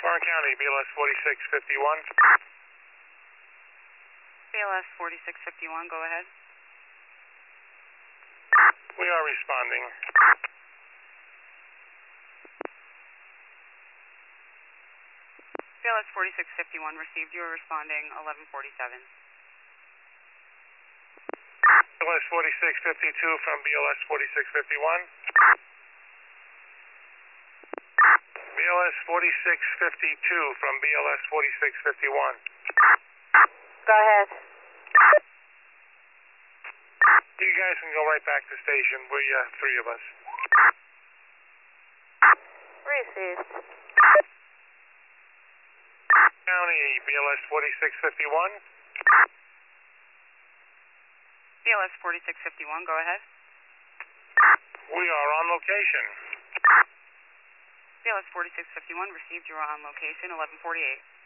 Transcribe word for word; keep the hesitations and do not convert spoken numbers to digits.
Warren County, B L S forty-six fifty-one. B L S forty-six fifty-one, go ahead. We are responding. B L S forty-six fifty-one received. You are responding eleven forty-seven. B L S forty-six fifty-two from B L S forty-six fifty-one. B L S forty-six fifty-two from B L S forty-six fifty-one. Go ahead. You guys can go right back to station. We, uh, three of us. Received. County, B L S forty-six fifty-one. B L S forty-six fifty-one, go ahead. We are on location. B L S forty-six fifty-one received. You are on location eleven forty-eight.